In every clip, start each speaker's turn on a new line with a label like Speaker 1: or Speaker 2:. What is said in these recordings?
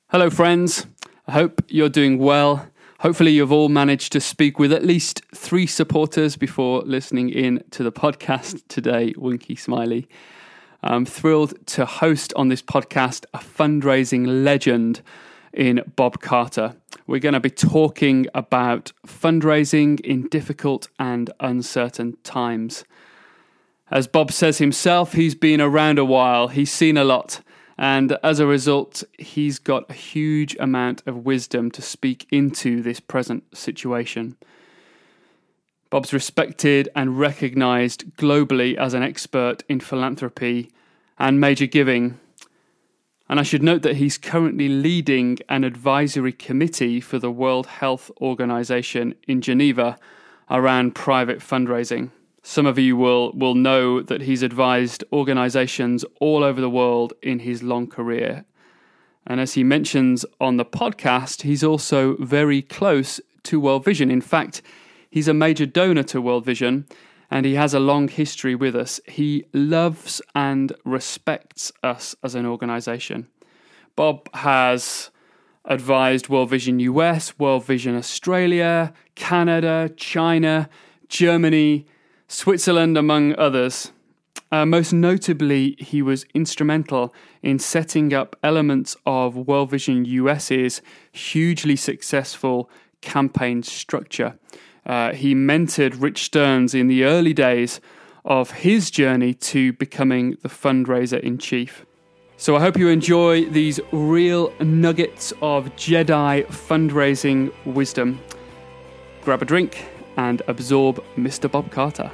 Speaker 1: Hello, friends. I hope you're doing well. Hopefully, you've all managed to speak with at least 3 supporters before listening in to the podcast today. Winky smiley. I'm thrilled to host on this podcast a fundraising legend in Bob Carter. We're going to be talking about fundraising in difficult and uncertain times. As Bob says himself, he's been around a while. He's seen a lot. And as a result, he's got a huge amount of wisdom to speak into this present situation. Bob's respected and recognised globally as an expert in philanthropy and major giving. And I should note that he's currently leading an advisory committee for the World Health Organization in Geneva around private fundraising. Some of you will know that he's advised organizations all over the world in his long career. And as he mentions on the podcast, he's also very close to World Vision. In fact, he's a major donor to World Vision, and he has a long history with us. He loves and respects us as an organization. Bob has advised World Vision US, World Vision Australia, Canada, China, Germany, Switzerland, among others. Most notably, he was instrumental in setting up elements of World Vision US's hugely successful campaign structure. He mentored Rich Stearns in the early days of his journey to becoming the fundraiser in chief. So I hope you enjoy these real nuggets of Jedi fundraising wisdom. Grab a drink and absorb Mr. Bob Carter.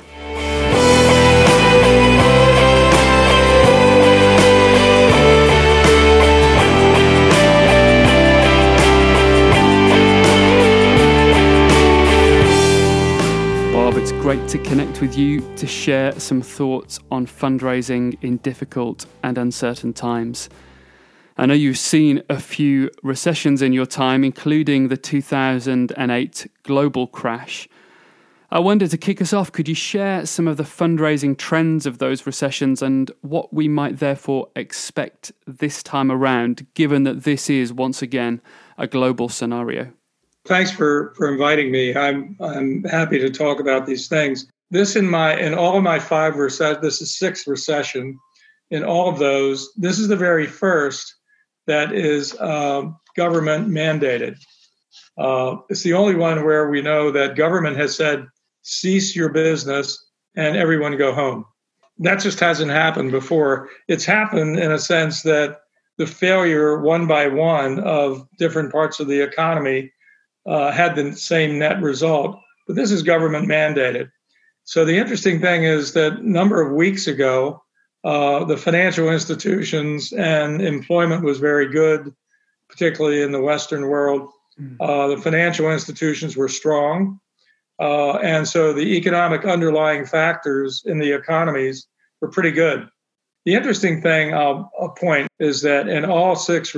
Speaker 1: Bob, it's great to connect with you to share some thoughts on fundraising in difficult and uncertain times. I know you've seen a few recessions in your time, including the 2008 global crash. I wonder, to kick us off, could you share some of the fundraising trends of those recessions and what we might therefore expect this time around, given that this is, once again, a global scenario?
Speaker 2: Thanks for inviting me. I'm happy to talk about these things. This in all of my 5 recessions, this is 6th recession. In all of those, this is the very first that is government mandated. It's the only one where we know that government has said, cease your business and everyone go home. That just hasn't happened before. It's happened in a sense that the failure one by one of different parts of the economy had the same net result, but this is government mandated. So the interesting thing is that a number of weeks ago, the financial institutions and employment was very good, particularly in the Western world. The financial institutions were strong. And so the economic underlying factors in the economies were pretty good. The interesting thing I'll point is that in all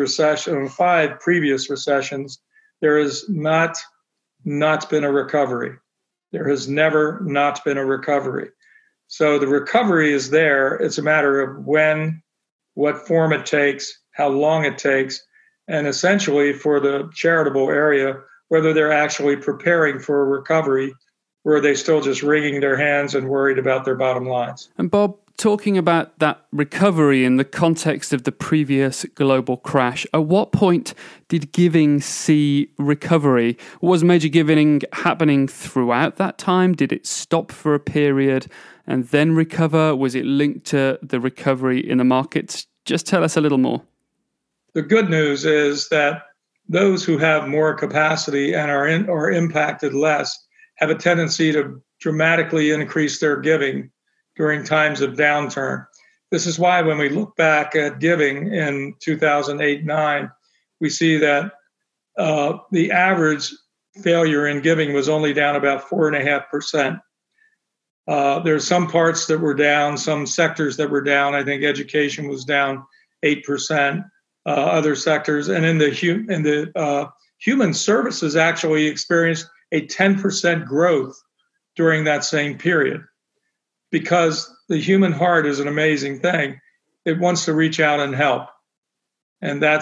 Speaker 2: 5 previous recessions, there has not been a recovery. There has never not been a recovery. So the recovery is there. It's a matter of when, what form it takes, how long it takes, and essentially for the charitable area, whether they're actually preparing for a recovery or are they still just wringing their hands and worried about their bottom lines.
Speaker 1: And Bob, talking about that recovery in the context of the previous global crash, at what point did giving see recovery? Was major giving happening throughout that time? Did it stop for a period and then recover? Was it linked to the recovery in the markets? Just tell us a little more.
Speaker 2: The good news is that those who have more capacity and are impacted less have a tendency to dramatically increase their giving during times of downturn. This is why when we look back at giving in 2008-9, we see that the average failure in giving was only down about 4.5%. There's some parts that were down, some sectors that were down. I think education was down 8%. Other sectors, and in the human services actually experienced a 10% growth during that same period, because the human heart is an amazing thing. It wants to reach out and help, and that's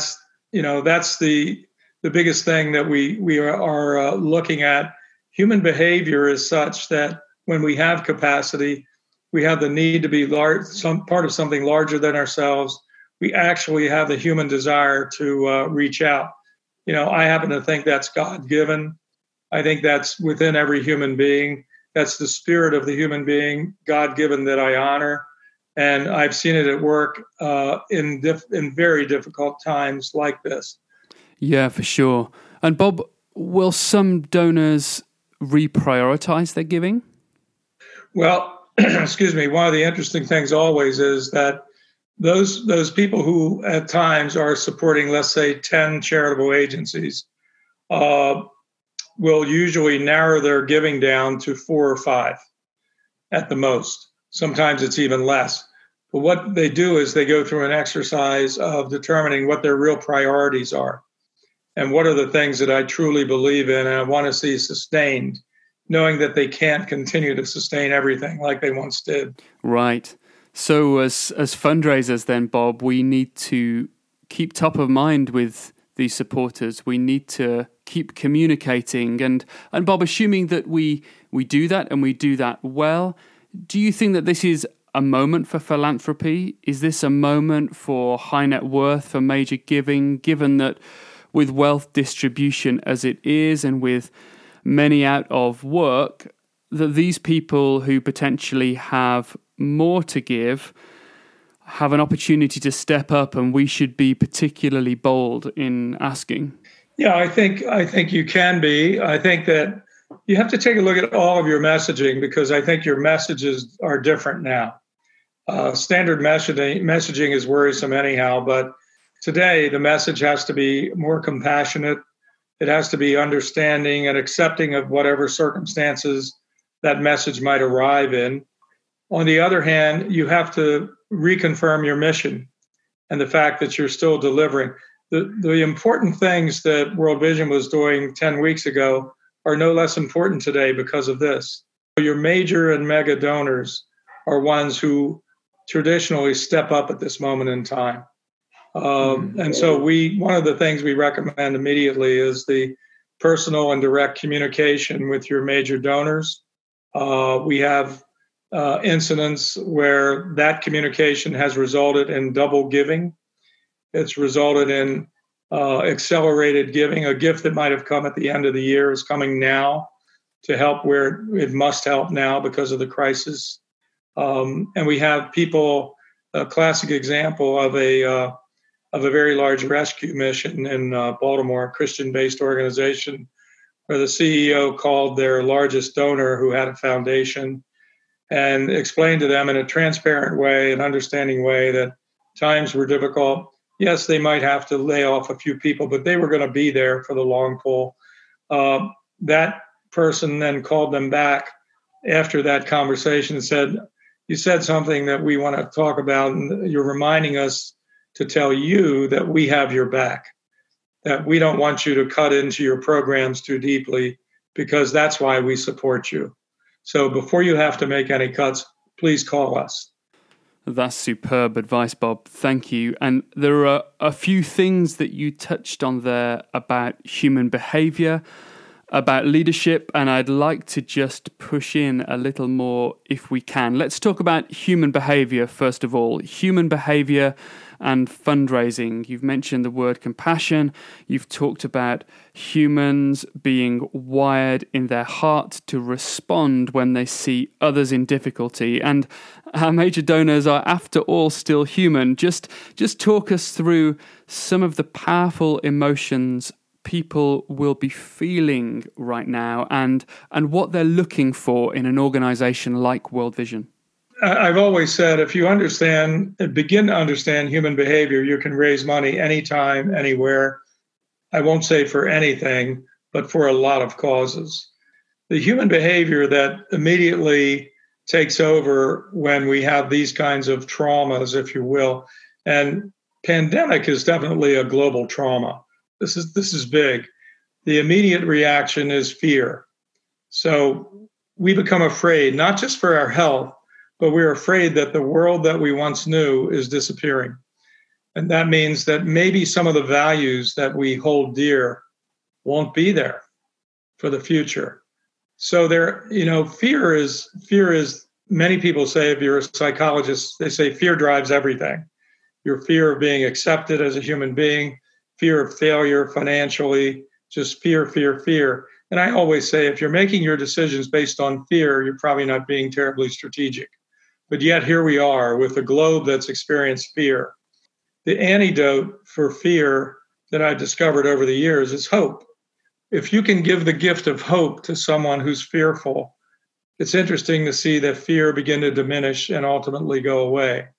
Speaker 2: that's the biggest thing that we are looking at. Human behavior is such that when we have capacity, we have the need to be some part of something larger than ourselves. We actually have the human desire to reach out. I happen to think that's God-given. I think that's within every human being. That's the spirit of the human being, God-given, that I honor. And I've seen it at work in very difficult times like this.
Speaker 1: Yeah, for sure. And Bob, will some donors reprioritize their giving?
Speaker 2: Well, excuse me. One of the interesting things always is that those people who at times are supporting, let's say, 10 charitable agencies, will usually narrow their giving down to 4 or 5 at the most. Sometimes it's even less. But what they do is they go through an exercise of determining what their real priorities are and what are the things that I truly believe in and I want to see sustained, knowing that they can't continue to sustain everything like they once did.
Speaker 1: Right. So as fundraisers then, Bob, we need to keep top of mind with these supporters. We need to keep communicating. And Bob, assuming that we do that and we do that well, do you think that this is a moment for philanthropy? Is this a moment for high net worth, for major giving, given that with wealth distribution as it is and with many out of work, that these people who potentially have more to give have an opportunity to step up, and we should be particularly bold in asking?
Speaker 2: Yeah, I think you can be. I think that you have to take a look at all of your messaging because I think your messages are different now. Standard messaging is worrisome anyhow, but today the message has to be more compassionate. It has to be understanding and accepting of whatever circumstances that message might arrive in. On the other hand, you have to reconfirm your mission and the fact that you're still delivering. The important things that World Vision was doing 10 weeks ago are no less important today because of this. Your major and mega donors are ones who traditionally step up at this moment in time. And so one of the things we recommend immediately is the personal and direct communication with your major donors. We have incidents where that communication has resulted in double giving. It's resulted in accelerated giving. A gift that might have come at the end of the year is coming now to help where it must help now because of the crisis. And we have people, a classic example of a very large rescue mission in Baltimore, a Christian-based organization, where the CEO called their largest donor who had a foundation and explained to them in a transparent way, an understanding way, that times were difficult. Yes, they might have to lay off a few people, but they were going to be there for the long haul. That person then called them back after that conversation and said, "You said something that we want to talk about, and you're reminding us to tell you that we have your back, that we don't want you to cut into your programs too deeply because that's why we support you. So before you have to make any cuts, please call us."
Speaker 1: That's superb advice, Bob. Thank you. And there are a few things that you touched on there about human behavior, about leadership, and I'd like to just push in a little more if we can. Let's talk about human behavior first of all. Human behavior and fundraising. You've mentioned the word compassion. You've talked about humans being wired in their heart to respond when they see others in difficulty. And our major donors are, after all, still human. Just talk us through some of the powerful emotions people will be feeling right now and what they're looking for in an organization like World Vision.
Speaker 2: I've always said, if you begin to understand human behavior, you can raise money anytime, anywhere. I won't say for anything, but for a lot of causes. The human behavior that immediately takes over when we have these kinds of traumas, if you will, and pandemic is definitely a global trauma. This is big. The immediate reaction is fear. So we become afraid, not just for our health, but we're afraid that the world that we once knew is disappearing. And that means that maybe some of the values that we hold dear won't be there for the future. So fear is, many people say, if you're a psychologist, they say fear drives everything. Your fear of being accepted as a human being, fear of failure financially, just fear, fear, fear. And I always say, if you're making your decisions based on fear, you're probably not being terribly strategic. But yet here we are with a globe that's experienced fear. The antidote for fear that I discovered over the years is hope. If you can give the gift of hope to someone who's fearful, it's interesting to see that fear begin to diminish and ultimately go away.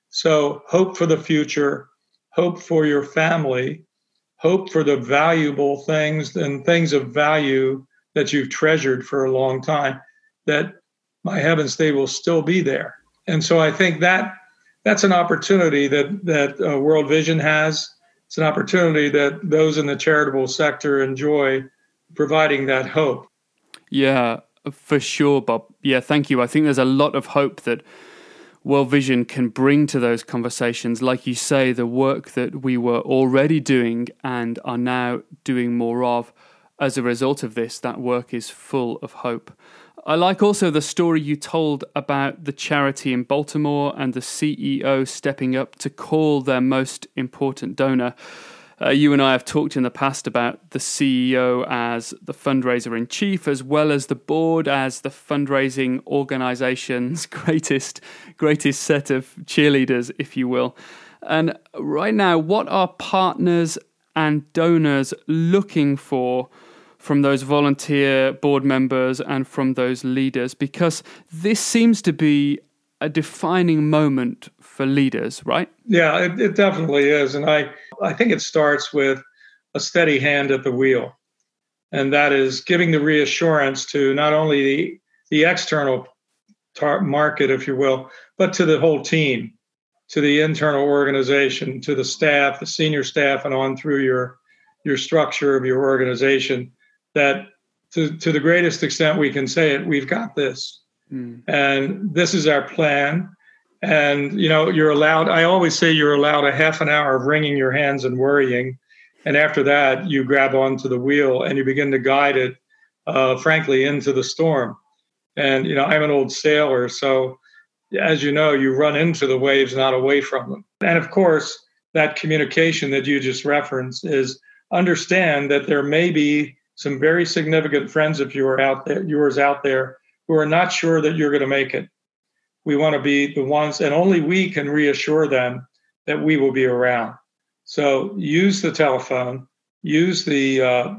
Speaker 2: So hope for the future, hope for your family, hope for the valuable things and things of value that you've treasured for a long time, that, my heavens, they will still be there. And so I think that's an opportunity that World Vision has. It's an opportunity that those in the charitable sector enjoy, providing that hope.
Speaker 1: Yeah, for sure, Bob. Yeah, thank you. I think there's a lot of hope that World Vision can bring to those conversations. Like you say, the work that we were already doing and are now doing more of as a result of this, that work is full of hope. I like also the story you told about the charity in Baltimore and the CEO stepping up to call their most important donor. You and I have talked in the past about the CEO as the fundraiser in chief, as well as the board as the fundraising organization's greatest set of cheerleaders, if you will. And right now, what are partners and donors looking for from those volunteer board members and from those leaders? Because this seems to be a defining moment for leaders, right?
Speaker 2: Yeah, it definitely is. And I think it starts with a steady hand at the wheel. And that is giving the reassurance to not only the external market, if you will, but to the whole team, to the internal organization, to the staff, the senior staff, and on through your structure of your organization, that to the greatest extent we can say it, we've got this. And this is our plan. And, you're allowed, I always say you're allowed a half an hour of wringing your hands and worrying. And after that, you grab onto the wheel and you begin to guide it, frankly, into the storm. And, I'm an old sailor. So, as you know, you run into the waves, not away from them. And of course, that communication that you just referenced is understand that there may be some very significant friends of yours out there who are not sure that you're going to make it. We want to be the ones, and only we can reassure them that we will be around. So use the telephone, use the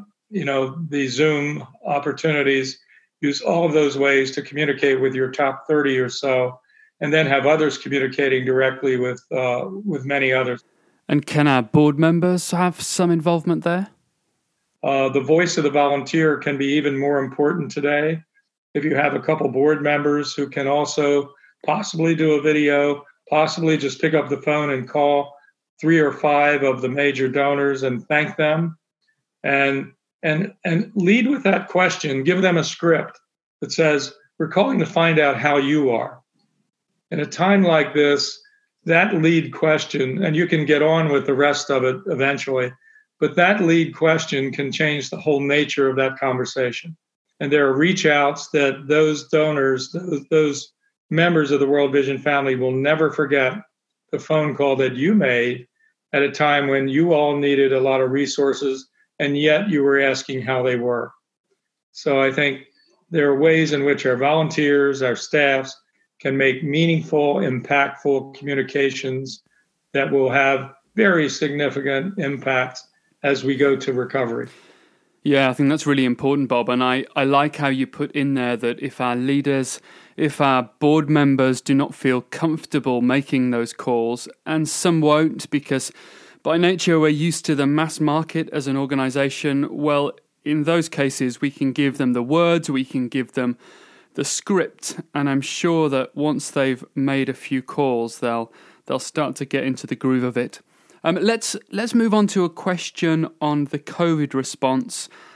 Speaker 2: Zoom opportunities, use all of those ways to communicate with your top 30 or so, and then have others communicating directly with many others.
Speaker 1: And can our board members have some involvement there?
Speaker 2: The voice of the volunteer can be even more important today. If you have a couple board members who can also possibly do a video, possibly just pick up the phone and call 3 or 5 of the major donors and thank them, and lead with that question. Give them a script that says, we're calling to find out how you are. In a time like this, that lead question, and you can get on with the rest of it eventually, but that lead question can change the whole nature of that conversation. And there are reach outs that those donors, those members of the World Vision family will never forget the phone call that you made at a time when you all needed a lot of resources, and yet you were asking how they were. So I think there are ways in which our volunteers, our staffs, can make meaningful, impactful communications that will have very significant impacts as we go to recovery.
Speaker 1: Yeah, I think that's really important, Bob. And I like how you put in there that if our leaders, if our board members do not feel comfortable making those calls, and some won't because by nature we're used to the mass market as an organization, well, in those cases we can give them the words, we can give them the script, and I'm sure that once they've made a few calls, they'll start to get into the groove of it. Let's move on to a question on the COVID response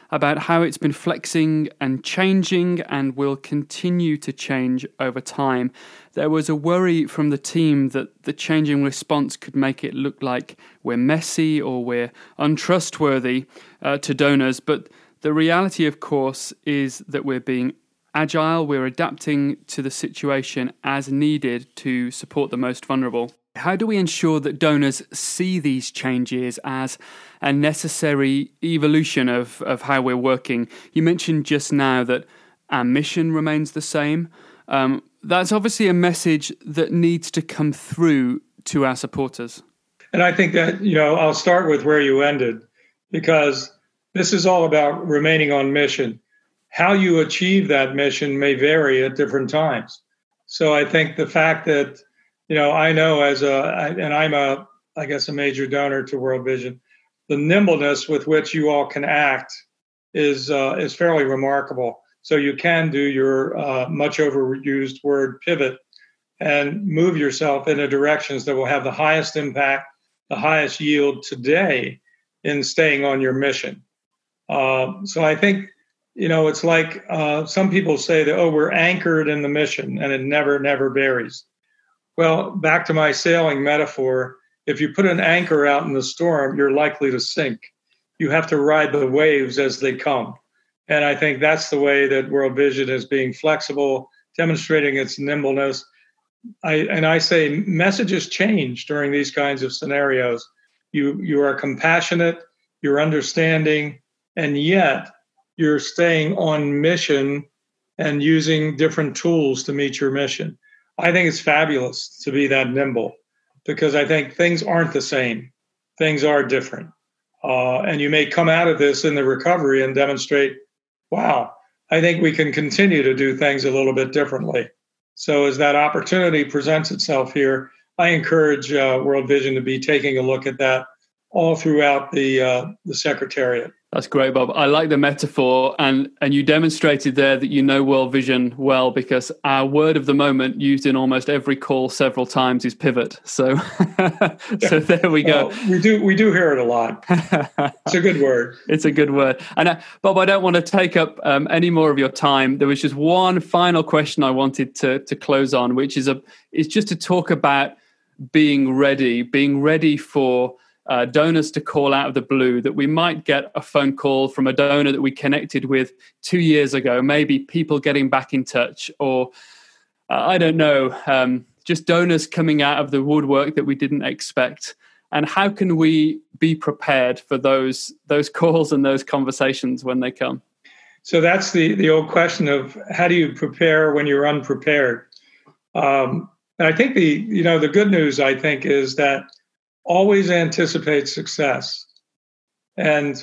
Speaker 1: about how it's been flexing and changing and will continue to change over time. There was a worry from the team that the changing response could make it look like we're messy or we're untrustworthy to donors, but the reality, of course, is that we're being agile, we're adapting to the situation as needed to support the most vulnerable. How do we ensure that donors see these changes as a necessary evolution of how we're working? You mentioned just now that our mission remains the same. That's obviously a message that needs to come through to our supporters.
Speaker 2: And I think that, I'll start with where you ended, because this is all about remaining on mission. How you achieve that mission may vary at different times. So I think the fact that, I know I'm a major donor to World Vision, the nimbleness with which you all can act is fairly remarkable. So you can do your much overused word pivot and move yourself into directions that will have the highest impact, the highest yield today in staying on your mission. So I think, it's like some people say that, we're anchored in the mission and it never varies. Well, back to my sailing metaphor, if you put an anchor out in the storm, you're likely to sink. You have to ride the waves as they come. And I think that's the way that World Vision is being flexible, demonstrating its nimbleness. I say messages change during these kinds of scenarios. You are compassionate, you're understanding, and yet you're staying on mission and using different tools to meet your mission. I think it's fabulous to be that nimble, because I think things aren't the same. Things are different. And you may come out of this in the recovery and demonstrate, wow, I think we can continue to do things a little bit differently. So as that opportunity presents itself here, I encourage World Vision to be taking a look at that all throughout the Secretariat.
Speaker 1: That's great, Bob. I like the metaphor, and you demonstrated there that you know World Vision well, because our word of the moment used in almost every call several times is pivot. So, so there we go.
Speaker 2: We do hear it a lot. It's a good word.
Speaker 1: It's a good word. And Bob, I don't want to take up any more of your time. There was just one final question I wanted to close on, which is just to talk about being ready for donors to call out of the blue, that we might get a phone call from a donor that we connected with 2 years ago, maybe people getting back in touch, or I don't know, just donors coming out of the woodwork that we didn't expect. And how can we be prepared for those calls and those conversations when they come?
Speaker 2: So that's the old question of how do you prepare when you're unprepared? And I think the good news, I think, is that always anticipate success. And,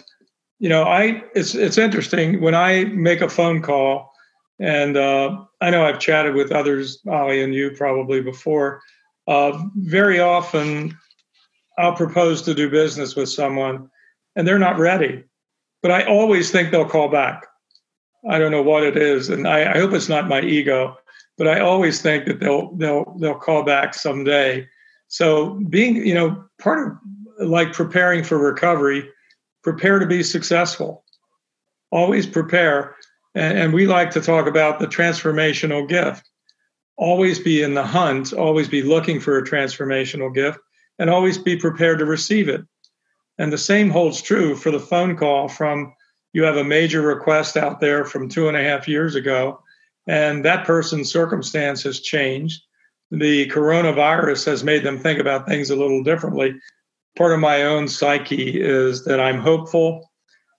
Speaker 2: it's interesting when I make a phone call, and I know I've chatted with others, Ollie and you probably before, very often I'll propose to do business with someone and they're not ready, but I always think they'll call back. I don't know what it is. And I hope it's not my ego, but I always think that they'll call back someday. So being, part of like preparing for recovery, prepare to be successful. Always prepare. And we like to talk about the transformational gift. Always be in the hunt, always be looking for a transformational gift, and always be prepared to receive it. And the same holds true for the phone call from, you have a major request out there from 2.5 years ago, and that person's circumstance has changed. The coronavirus has made them think about things a little differently. Part of my own psyche is that I'm hopeful.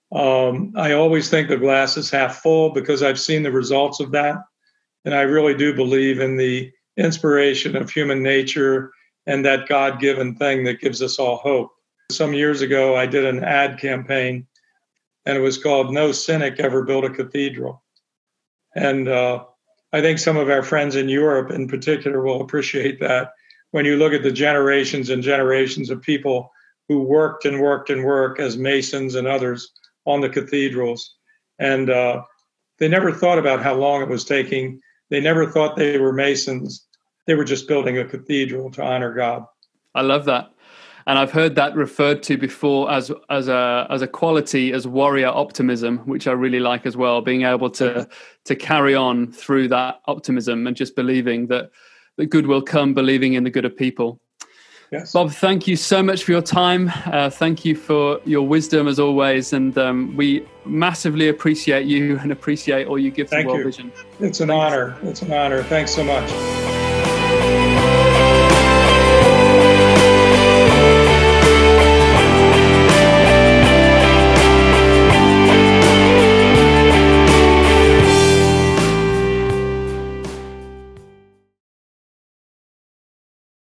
Speaker 2: I always think the glass is half full because I've seen the results of that. And I really do believe in the inspiration of human nature and that God-given thing that gives us all hope. Some years ago, I did an ad campaign, and it was called No Cynic Ever Built a Cathedral. And I think some of our friends in Europe in particular will appreciate that when you look at the generations and generations of people who worked and worked and worked as masons and others on the cathedrals. And they never thought about how long it was taking. They never thought they were masons. They were just building a cathedral to honor God.
Speaker 1: I love that. And I've heard that referred to before as a quality as warrior optimism, which I really like as well. Being able to carry on through that optimism and just believing that the good will come, believing in the good of people.
Speaker 2: Yes.
Speaker 1: Bob, thank you so much for your time. Thank you for your wisdom as always. And we massively appreciate you and appreciate all you give to World Vision.
Speaker 2: It's an honor. It's an honor. Thanks so much.